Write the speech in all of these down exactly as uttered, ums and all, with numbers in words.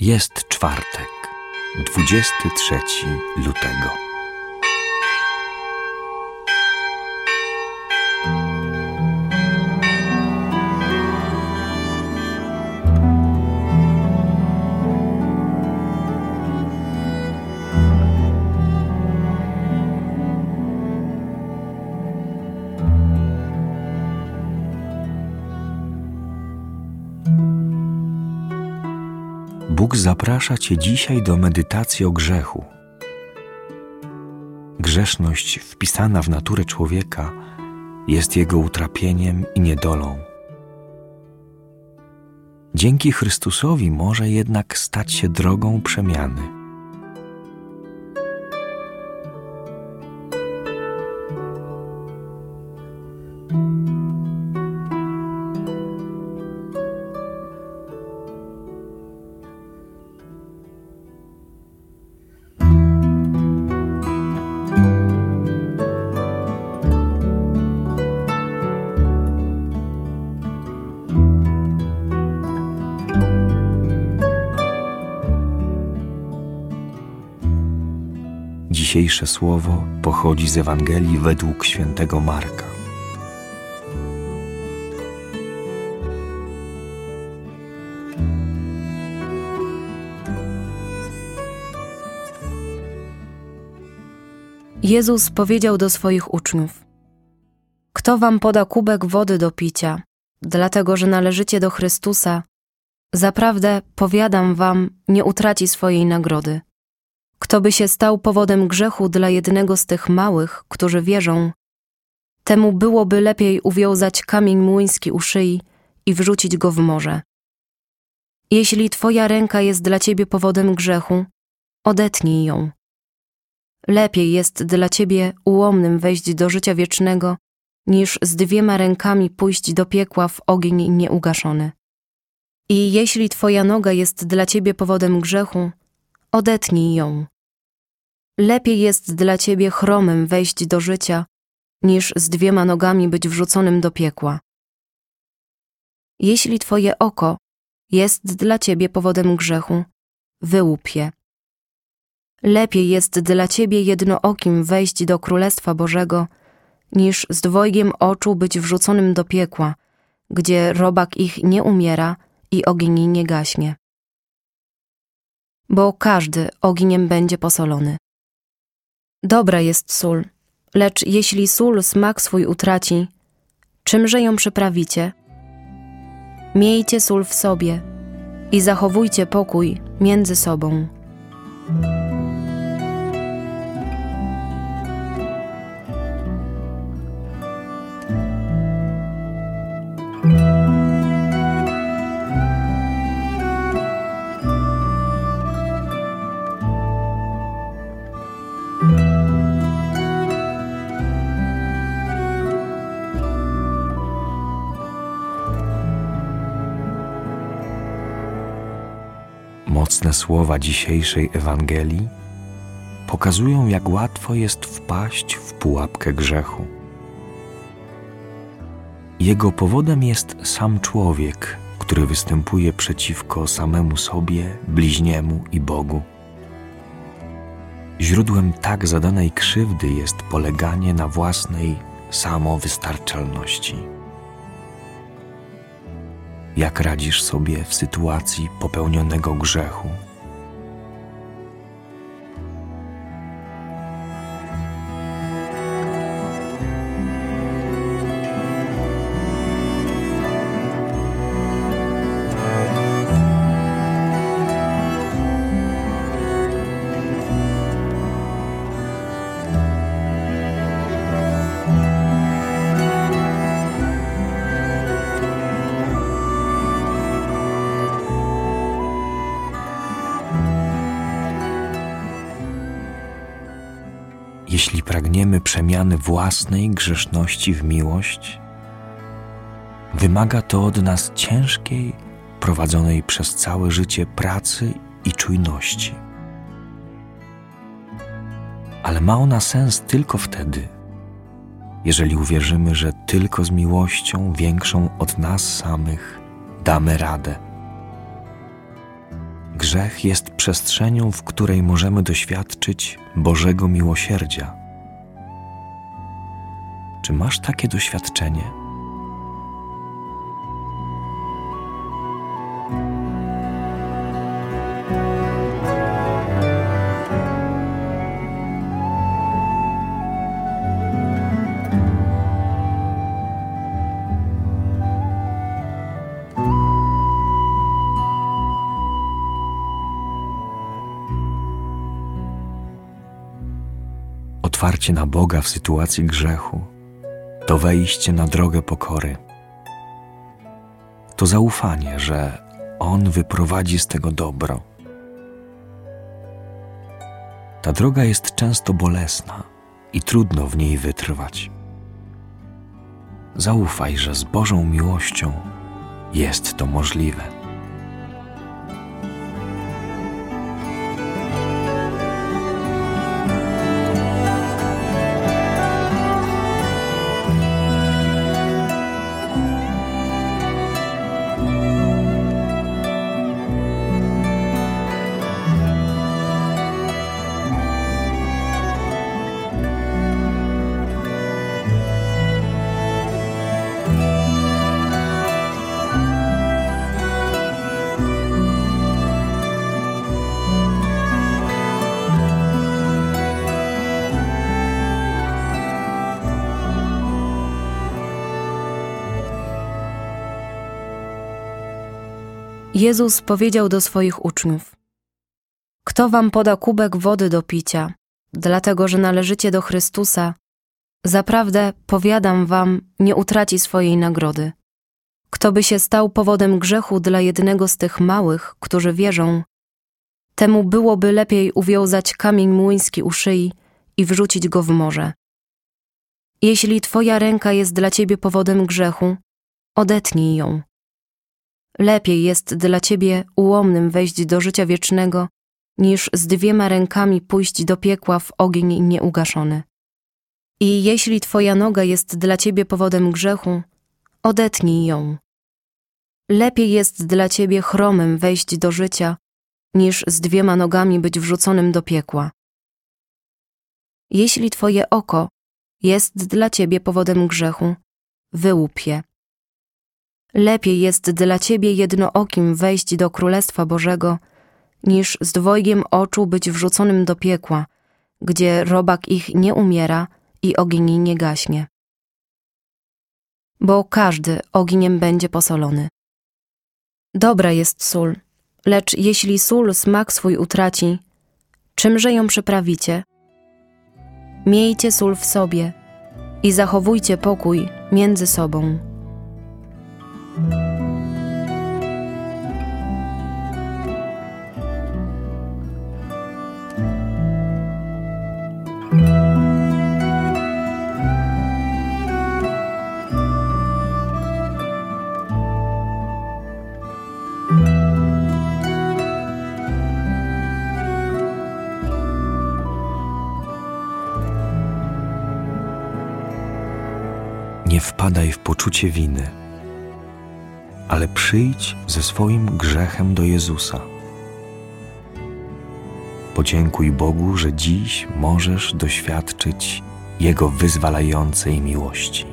Jest czwartek, dwudziestego trzeciego lutego. Bóg zaprasza Cię dzisiaj do medytacji o grzechu. Grzeszność wpisana w naturę człowieka jest jego utrapieniem i niedolą. Dzięki Chrystusowi może jednak stać się drogą przemiany. Dzisiejsze słowo pochodzi z Ewangelii według świętego Marka. Jezus powiedział do swoich uczniów: Kto wam poda kubek wody do picia, dlatego że należycie do Chrystusa, zaprawdę, powiadam wam, nie utraci swojej nagrody. Kto by się stał powodem grzechu dla jednego z tych małych, którzy wierzą, temu byłoby lepiej uwiązać kamień młyński u szyi i wrzucić go w morze. Jeśli twoja ręka jest dla ciebie powodem grzechu, odetnij ją. Lepiej jest dla ciebie ułomnym wejść do życia wiecznego, niż z dwiema rękami pójść do piekła w ogień nieugaszony. I jeśli twoja noga jest dla ciebie powodem grzechu, odetnij ją. Lepiej jest dla ciebie chromym wejść do życia, niż z dwiema nogami być wrzuconym do piekła. Jeśli twoje oko jest dla ciebie powodem grzechu, wyłup je. Lepiej jest dla ciebie jednookim wejść do Królestwa Bożego, niż z dwojgiem oczu być wrzuconym do piekła, gdzie robak ich nie umiera i ogień nie gaśnie. Bo każdy ogniem będzie posolony. Dobra jest sól, lecz jeśli sól smak swój utraci, czymże ją przyprawicie? Miejcie sól w sobie i zachowujcie pokój między sobą. Mocne słowa dzisiejszej Ewangelii pokazują, jak łatwo jest wpaść w pułapkę grzechu. Jego powodem jest sam człowiek, który występuje przeciwko samemu sobie, bliźniemu i Bogu. Źródłem tak zadanej krzywdy jest poleganie na własnej samowystarczalności. Jak radzisz sobie w sytuacji popełnionego grzechu? Jeśli pragniemy przemiany własnej grzeszności w miłość, wymaga to od nas ciężkiej, prowadzonej przez całe życie pracy i czujności. Ale ma ona sens tylko wtedy, jeżeli uwierzymy, że tylko z miłością większą od nas samych damy radę. grzech jest przestrzenią, w której możemy doświadczyć Bożego miłosierdzia. Czy masz takie doświadczenie? Otwarcie na Boga w sytuacji grzechu to wejście na drogę pokory. To zaufanie, że On wyprowadzi z tego dobro. Ta droga jest często bolesna i trudno w niej wytrwać. Zaufaj, że z Bożą miłością jest to możliwe. Jezus powiedział do swoich uczniów: Kto wam poda kubek wody do picia, dlatego że należycie do Chrystusa, zaprawdę, powiadam wam, nie utraci swojej nagrody. Kto by się stał powodem grzechu dla jednego z tych małych, którzy wierzą, temu byłoby lepiej uwiązać kamień młyński u szyi i wrzucić go w morze. Jeśli twoja ręka jest dla ciebie powodem grzechu, odetnij ją. Lepiej jest dla ciebie ułomnym wejść do życia wiecznego, niż z dwiema rękami pójść do piekła w ogień nieugaszony. I jeśli twoja noga jest dla ciebie powodem grzechu, odetnij ją. Lepiej jest dla ciebie chromym wejść do życia, niż z dwiema nogami być wrzuconym do piekła. Jeśli twoje oko jest dla ciebie powodem grzechu, wyłup je. Lepiej jest dla ciebie jednookim wejść do Królestwa Bożego, niż z dwojgiem oczu być wrzuconym do piekła, gdzie robak ich nie umiera i ogień nie gaśnie. Bo każdy ogniem będzie posolony. Dobra jest sól, lecz jeśli sól smak swój utraci, czymże ją przyprawicie? Miejcie sól w sobie i zachowujcie pokój między sobą. Nie wpadaj w poczucie winy, ale przyjdź ze swoim grzechem do Jezusa. Podziękuj Bogu, że dziś możesz doświadczyć Jego wyzwalającej miłości.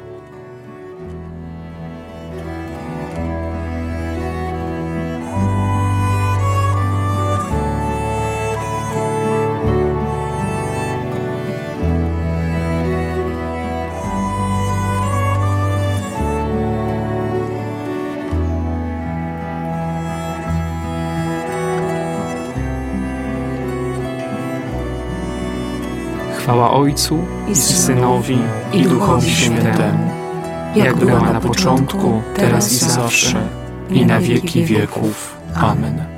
Chwała Ojcu i Synowi i Duchowi Świętemu, jak była na początku, teraz i zawsze, i na wieki wieków. Amen.